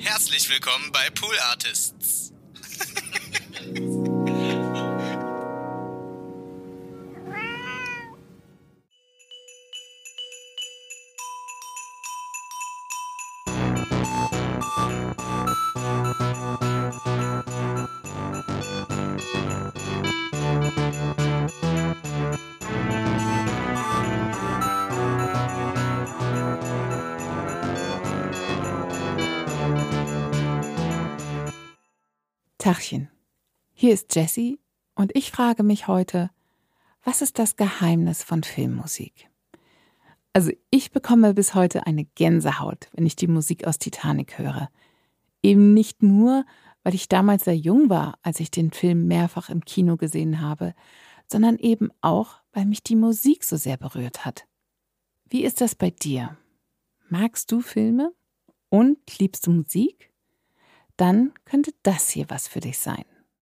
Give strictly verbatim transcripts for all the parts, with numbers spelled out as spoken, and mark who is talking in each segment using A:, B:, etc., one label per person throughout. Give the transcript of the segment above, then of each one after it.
A: Herzlich willkommen bei Pool Artists.
B: Tachchen, hier ist Jessie und ich frage mich heute, was ist das Geheimnis von Filmmusik? Also ich bekomme bis heute eine Gänsehaut, wenn ich die Musik aus Titanic höre. Eben nicht nur, weil ich damals sehr jung war, als ich den Film mehrfach im Kino gesehen habe, sondern eben auch, weil mich die Musik so sehr berührt hat. Wie ist das bei dir? Magst du Filme? Und liebst du Musik? Dann könnte das hier was für dich sein.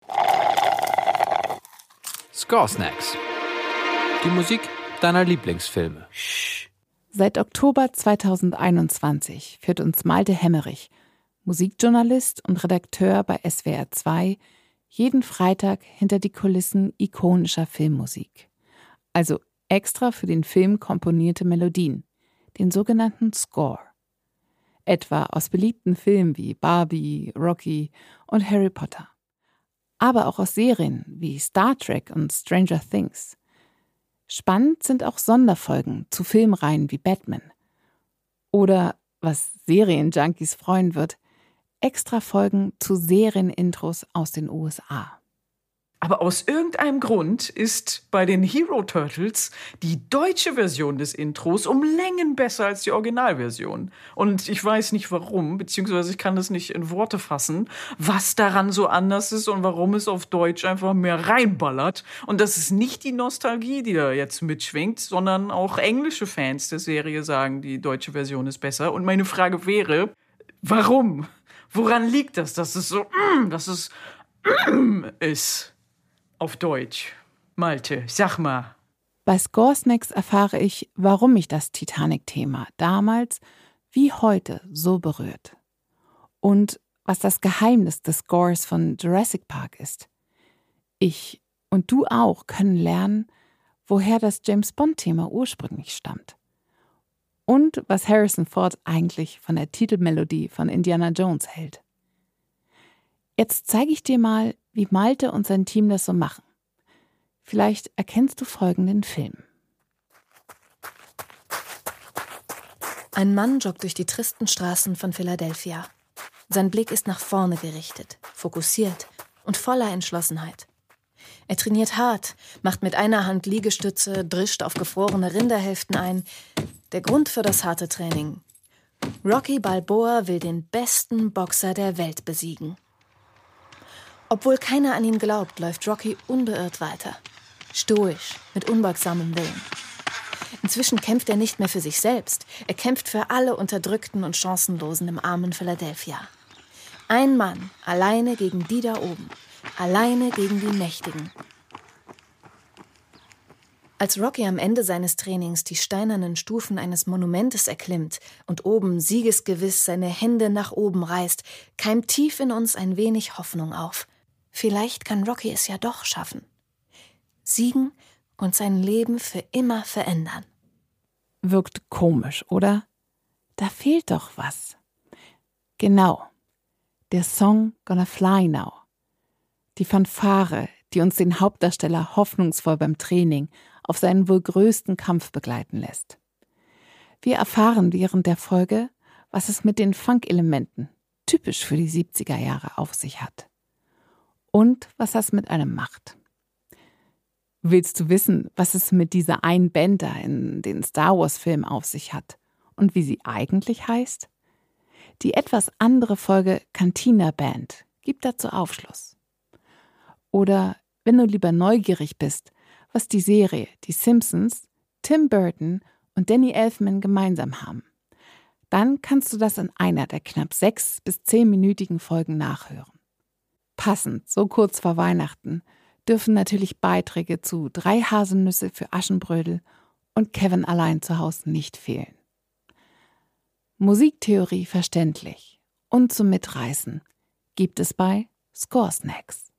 C: Score Snacks. Die Musik deiner Lieblingsfilme.
B: Seit Oktober zweitausendeinundzwanzig führt uns Malte Hemmerich, Musikjournalist und Redakteur bei S W R zwei, jeden Freitag hinter die Kulissen ikonischer Filmmusik. Also extra für den Film komponierte Melodien, den sogenannten Score. Etwa aus beliebten Filmen wie Barbie, Rocky und Harry Potter. Aber auch aus Serien wie Star Trek und Stranger Things. Spannend sind auch Sonderfolgen zu Filmreihen wie Batman. Oder, was Serienjunkies freuen wird, Extrafolgen zu Serienintros aus den U S A.
D: Aber aus irgendeinem Grund ist bei den Hero Turtles die deutsche Version des Intros um Längen besser als die Originalversion. Und ich weiß nicht warum, beziehungsweise ich kann das nicht in Worte fassen, was daran so anders ist und warum es auf Deutsch einfach mehr reinballert. Und das ist nicht die Nostalgie, die da jetzt mitschwingt, sondern auch englische Fans der Serie sagen, die deutsche Version ist besser. Und meine Frage wäre, warum? Woran liegt das, dass es so, mm, dass es mm, ist? Auf Deutsch. Malte, sag mal.
B: Bei Score Snacks erfahre ich, warum mich das Titanic-Thema damals wie heute so berührt. Und was das Geheimnis des Scores von Jurassic Park ist. Ich und du auch können lernen, woher das James-Bond-Thema ursprünglich stammt. Und was Harrison Ford eigentlich von der Titelmelodie von Indiana Jones hält. Jetzt zeige ich dir mal, wie Malte und sein Team das so machen. Vielleicht erkennst du folgenden Film.
E: Ein Mann joggt durch die tristen Straßen von Philadelphia. Sein Blick ist nach vorne gerichtet, fokussiert und voller Entschlossenheit. Er trainiert hart, macht mit einer Hand Liegestütze, drischt auf gefrorene Rinderhälften ein. Der Grund für das harte Training: Rocky Balboa will den besten Boxer der Welt besiegen. Obwohl keiner an ihn glaubt, läuft Rocky unbeirrt weiter. Stoisch, mit unbeugsamem Willen. Inzwischen kämpft er nicht mehr für sich selbst. Er kämpft für alle Unterdrückten und Chancenlosen im armen Philadelphia. Ein Mann, alleine gegen die da oben. Alleine gegen die Mächtigen. Als Rocky am Ende seines Trainings die steinernen Stufen eines Monumentes erklimmt und oben siegesgewiss seine Hände nach oben reißt, keimt tief in uns ein wenig Hoffnung auf. Vielleicht kann Rocky es ja doch schaffen. Siegen und sein Leben für immer verändern.
B: Wirkt komisch, oder? Da fehlt doch was. Genau, der Song Gonna Fly Now. Die Fanfare, die uns den Hauptdarsteller hoffnungsvoll beim Training auf seinen wohl größten Kampf begleiten lässt. Wir erfahren während der Folge, was es mit den Funk-Elementen, typisch für die siebziger Jahre, auf sich hat. Und was das mit einem macht. Willst du wissen, was es mit dieser einen Band da in den Star Wars-Filmen auf sich hat und wie sie eigentlich heißt? Die etwas andere Folge Cantina Band gibt dazu Aufschluss. Oder, wenn du lieber neugierig bist, was die Serie Die Simpsons, Tim Burton und Danny Elfman gemeinsam haben, dann kannst du das in einer der knapp sechs- bis zehnminütigen Folgen nachhören. Passend, so kurz vor Weihnachten, dürfen natürlich Beiträge zu Drei Haselnüsse für Aschenbrödel und Kevin allein zu Hause nicht fehlen. Musiktheorie verständlich und zum Mitreißen gibt es bei Score Snacks.